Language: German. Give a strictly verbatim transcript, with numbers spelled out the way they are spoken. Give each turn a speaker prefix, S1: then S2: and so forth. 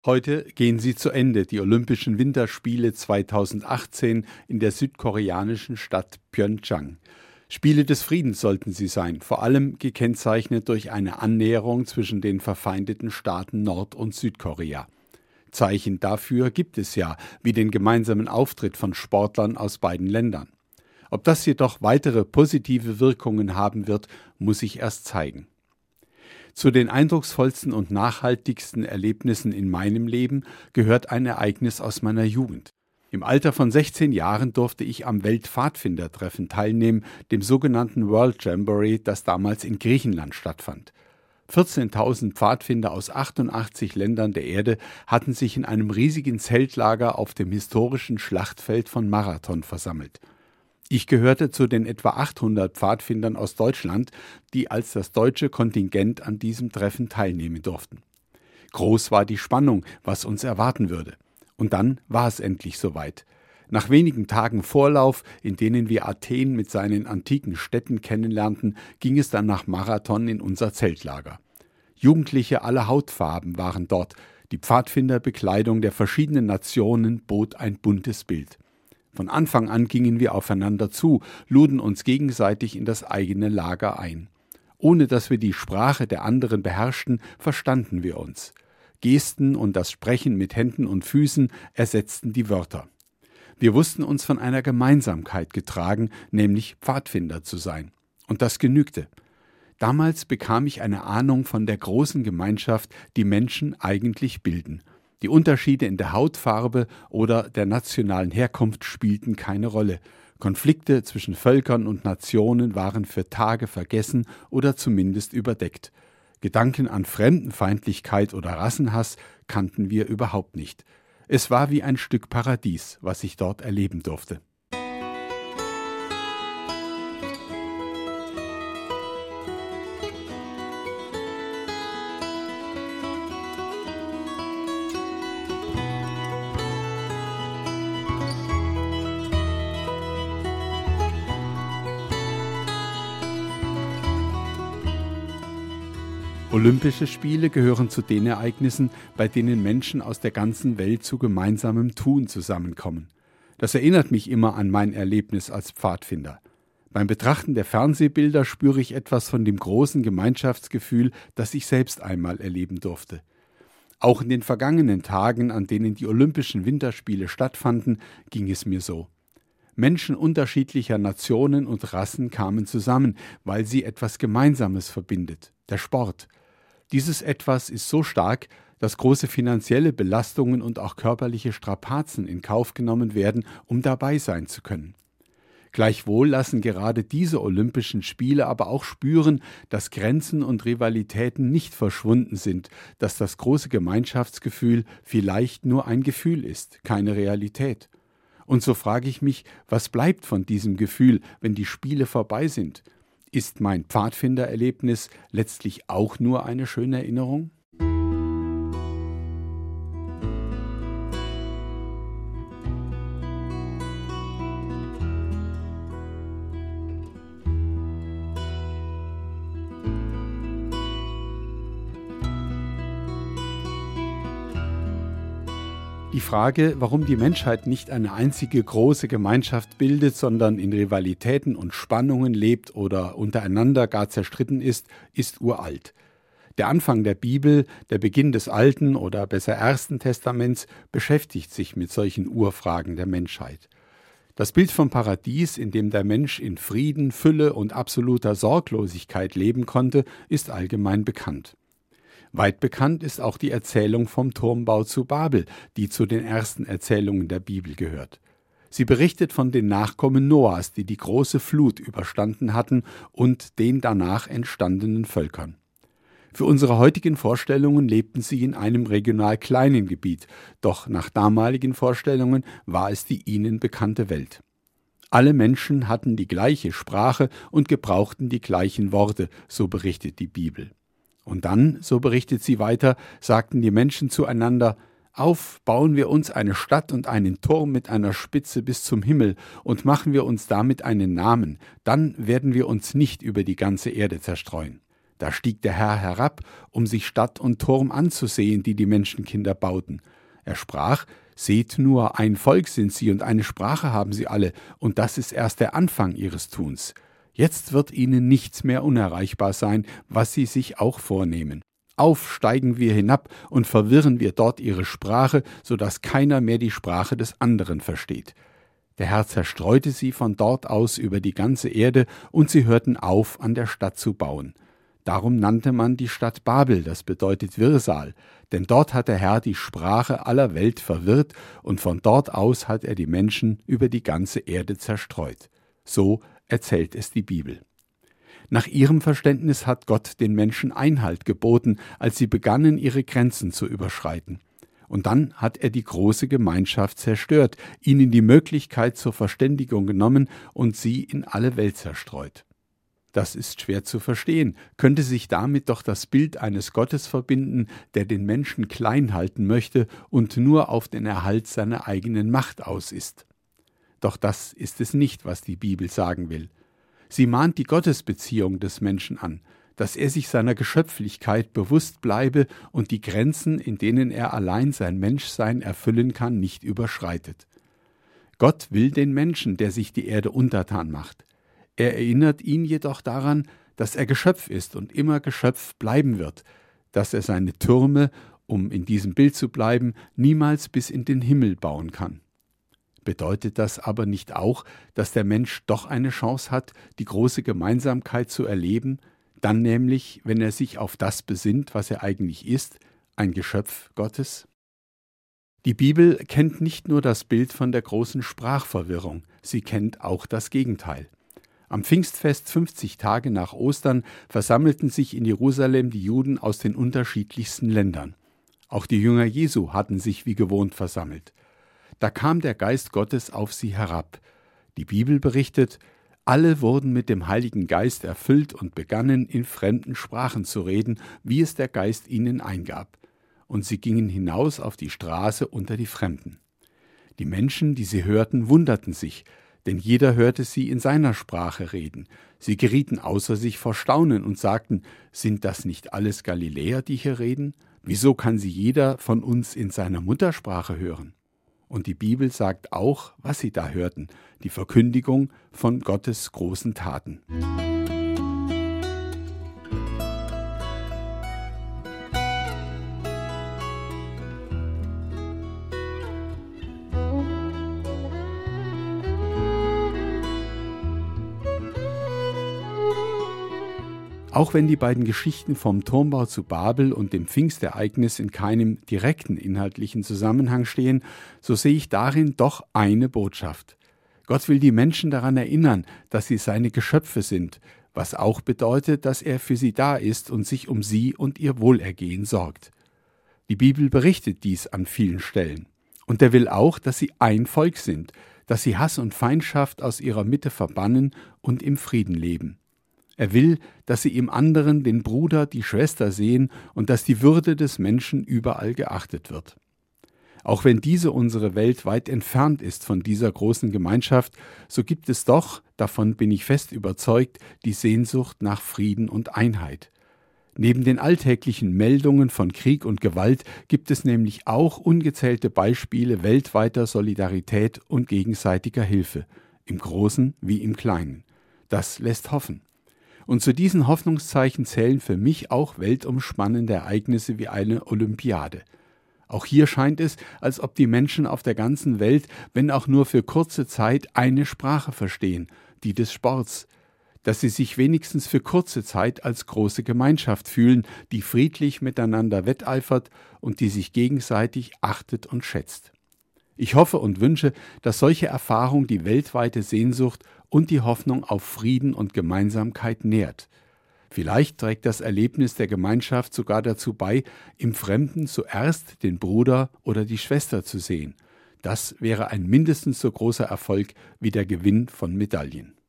S1: Heute gehen sie zu Ende, die Olympischen Winterspiele zweitausendachtzehn in der südkoreanischen Stadt Pyeongchang. Spiele des Friedens sollten sie sein, vor allem gekennzeichnet durch eine Annäherung zwischen den verfeindeten Staaten Nord- und Südkorea. Zeichen dafür gibt es ja, wie den gemeinsamen Auftritt von Sportlern aus beiden Ländern. Ob das jedoch weitere positive Wirkungen haben wird, muss sich erst zeigen. Zu den eindrucksvollsten und nachhaltigsten Erlebnissen in meinem Leben gehört ein Ereignis aus meiner Jugend. Im Alter von sechzehn Jahren durfte ich am Weltpfadfindertreffen teilnehmen, dem sogenannten World Jamboree, das damals in Griechenland stattfand. vierzehntausend Pfadfinder aus achtundachtzig Ländern der Erde hatten sich in einem riesigen Zeltlager auf dem historischen Schlachtfeld von Marathon versammelt. Ich gehörte zu den etwa achthundert Pfadfindern aus Deutschland, die als das deutsche Kontingent an diesem Treffen teilnehmen durften. Groß war die Spannung, was uns erwarten würde. Und dann war es endlich soweit. Nach wenigen Tagen Vorlauf, in denen wir Athen mit seinen antiken Städten kennenlernten, ging es dann nach Marathon in unser Zeltlager. Jugendliche aller Hautfarben waren dort. Die Pfadfinderbekleidung der verschiedenen Nationen bot ein buntes Bild. Von Anfang an gingen wir aufeinander zu, luden uns gegenseitig in das eigene Lager ein. Ohne dass wir die Sprache der anderen beherrschten, verstanden wir uns. Gesten und das Sprechen mit Händen und Füßen ersetzten die Wörter. Wir wussten uns von einer Gemeinsamkeit getragen, nämlich Pfadfinder zu sein. Und das genügte. Damals bekam ich eine Ahnung von der großen Gemeinschaft, die Menschen eigentlich bilden. Die Unterschiede in der Hautfarbe oder der nationalen Herkunft spielten keine Rolle. Konflikte zwischen Völkern und Nationen waren für Tage vergessen oder zumindest überdeckt. Gedanken an Fremdenfeindlichkeit oder Rassenhass kannten wir überhaupt nicht. Es war wie ein Stück Paradies, was ich dort erleben durfte. Olympische Spiele gehören zu den Ereignissen, bei denen Menschen aus der ganzen Welt zu gemeinsamem Tun zusammenkommen. Das erinnert mich immer an mein Erlebnis als Pfadfinder. Beim Betrachten der Fernsehbilder spüre ich etwas von dem großen Gemeinschaftsgefühl, das ich selbst einmal erleben durfte. Auch in den vergangenen Tagen, an denen die Olympischen Winterspiele stattfanden, ging es mir so. Menschen unterschiedlicher Nationen und Rassen kamen zusammen, weil sie etwas Gemeinsames verbindet, der Sport. Dieses Etwas ist so stark, dass große finanzielle Belastungen und auch körperliche Strapazen in Kauf genommen werden, um dabei sein zu können. Gleichwohl lassen gerade diese Olympischen Spiele aber auch spüren, dass Grenzen und Rivalitäten nicht verschwunden sind, dass das große Gemeinschaftsgefühl vielleicht nur ein Gefühl ist, keine Realität. Und so frage ich mich, was bleibt von diesem Gefühl, wenn die Spiele vorbei sind? Ist mein Pfadfindererlebnis letztlich auch nur eine schöne Erinnerung? Die Frage, warum die Menschheit nicht eine einzige große Gemeinschaft bildet, sondern in Rivalitäten und Spannungen lebt oder untereinander gar zerstritten ist, ist uralt. Der Anfang der Bibel, der Beginn des Alten oder besser Ersten Testaments beschäftigt sich mit solchen Urfragen der Menschheit. Das Bild vom Paradies, in dem der Mensch in Frieden, Fülle und absoluter Sorglosigkeit leben konnte, ist allgemein bekannt. Weit bekannt ist auch die Erzählung vom Turmbau zu Babel, die zu den ersten Erzählungen der Bibel gehört. Sie berichtet von den Nachkommen Noahs, die die große Flut überstanden hatten und den danach entstandenen Völkern. Für unsere heutigen Vorstellungen lebten sie in einem regional kleinen Gebiet, doch nach damaligen Vorstellungen war es die ihnen bekannte Welt. Alle Menschen hatten die gleiche Sprache und gebrauchten die gleichen Worte, so berichtet die Bibel. Und dann, so berichtet sie weiter, sagten die Menschen zueinander: Auf, bauen wir uns eine Stadt und einen Turm mit einer Spitze bis zum Himmel und machen wir uns damit einen Namen, dann werden wir uns nicht über die ganze Erde zerstreuen. Da stieg der Herr herab, um sich Stadt und Turm anzusehen, die die Menschenkinder bauten. Er sprach: Seht nur, ein Volk sind sie und eine Sprache haben sie alle, und das ist erst der Anfang ihres Tuns. Jetzt wird ihnen nichts mehr unerreichbar sein, was sie sich auch vornehmen. Auf steigen wir hinab und verwirren wir dort ihre Sprache, so dass keiner mehr die Sprache des anderen versteht. Der Herr zerstreute sie von dort aus über die ganze Erde, und sie hörten auf, an der Stadt zu bauen. Darum nannte man die Stadt Babel, das bedeutet Wirrsal, denn dort hat der Herr die Sprache aller Welt verwirrt, und von dort aus hat er die Menschen über die ganze Erde zerstreut. So erzählt es die Bibel. Nach ihrem Verständnis hat Gott den Menschen Einhalt geboten, als sie begannen, ihre Grenzen zu überschreiten. Und dann hat er die große Gemeinschaft zerstört, ihnen die Möglichkeit zur Verständigung genommen und sie in alle Welt zerstreut. Das ist schwer zu verstehen, könnte sich damit doch das Bild eines Gottes verbinden, der den Menschen klein halten möchte und nur auf den Erhalt seiner eigenen Macht aus ist. Doch das ist es nicht, was die Bibel sagen will. Sie mahnt die Gottesbeziehung des Menschen an, dass er sich seiner Geschöpflichkeit bewusst bleibe und die Grenzen, in denen er allein sein Menschsein erfüllen kann, nicht überschreitet. Gott will den Menschen, der sich die Erde untertan macht. Er erinnert ihn jedoch daran, dass er Geschöpf ist und immer Geschöpf bleiben wird, dass er seine Türme, um in diesem Bild zu bleiben, niemals bis in den Himmel bauen kann. Bedeutet das aber nicht auch, dass der Mensch doch eine Chance hat, die große Gemeinsamkeit zu erleben, dann nämlich, wenn er sich auf das besinnt, was er eigentlich ist, ein Geschöpf Gottes? Die Bibel kennt nicht nur das Bild von der großen Sprachverwirrung, sie kennt auch das Gegenteil. Am Pfingstfest fünfzig Tage nach Ostern versammelten sich in Jerusalem die Juden aus den unterschiedlichsten Ländern. Auch die Jünger Jesu hatten sich wie gewohnt versammelt. Da kam der Geist Gottes auf sie herab. Die Bibel berichtet, alle wurden mit dem Heiligen Geist erfüllt und begannen, in fremden Sprachen zu reden, wie es der Geist ihnen eingab. Und sie gingen hinaus auf die Straße unter die Fremden. Die Menschen, die sie hörten, wunderten sich, denn jeder hörte sie in seiner Sprache reden. Sie gerieten außer sich vor Staunen und sagten: Sind das nicht alles Galiläer, die hier reden? Wieso kann sie jeder von uns in seiner Muttersprache hören? Und die Bibel sagt auch, was sie da hörten, die Verkündigung von Gottes großen Taten. Auch wenn die beiden Geschichten vom Turmbau zu Babel und dem Pfingstereignis in keinem direkten inhaltlichen Zusammenhang stehen, so sehe ich darin doch eine Botschaft. Gott will die Menschen daran erinnern, dass sie seine Geschöpfe sind, was auch bedeutet, dass er für sie da ist und sich um sie und ihr Wohlergehen sorgt. Die Bibel berichtet dies an vielen Stellen. Und er will auch, dass sie ein Volk sind, dass sie Hass und Feindschaft aus ihrer Mitte verbannen und im Frieden leben. Er will, dass sie im anderen den Bruder, die Schwester sehen und dass die Würde des Menschen überall geachtet wird. Auch wenn diese unsere Welt weit entfernt ist von dieser großen Gemeinschaft, so gibt es doch, davon bin ich fest überzeugt, die Sehnsucht nach Frieden und Einheit. Neben den alltäglichen Meldungen von Krieg und Gewalt gibt es nämlich auch ungezählte Beispiele weltweiter Solidarität und gegenseitiger Hilfe, im Großen wie im Kleinen. Das lässt hoffen. Und zu diesen Hoffnungszeichen zählen für mich auch weltumspannende Ereignisse wie eine Olympiade. Auch hier scheint es, als ob die Menschen auf der ganzen Welt, wenn auch nur für kurze Zeit, eine Sprache verstehen, die des Sports, dass sie sich wenigstens für kurze Zeit als große Gemeinschaft fühlen, die friedlich miteinander wetteifert und die sich gegenseitig achtet und schätzt. Ich hoffe und wünsche, dass solche Erfahrung die weltweite Sehnsucht und die Hoffnung auf Frieden und Gemeinsamkeit nährt. Vielleicht trägt das Erlebnis der Gemeinschaft sogar dazu bei, im Fremden zuerst den Bruder oder die Schwester zu sehen. Das wäre ein mindestens so großer Erfolg wie der Gewinn von Medaillen.